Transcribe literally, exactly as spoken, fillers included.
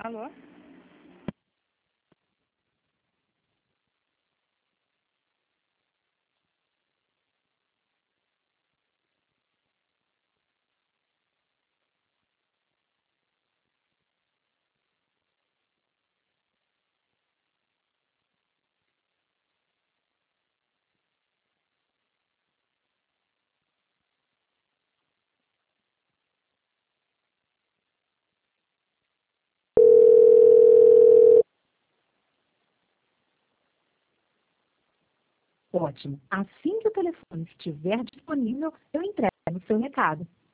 Alô? Ótimo. Assim que o telefone estiver disponível, eu entrego o seu recado.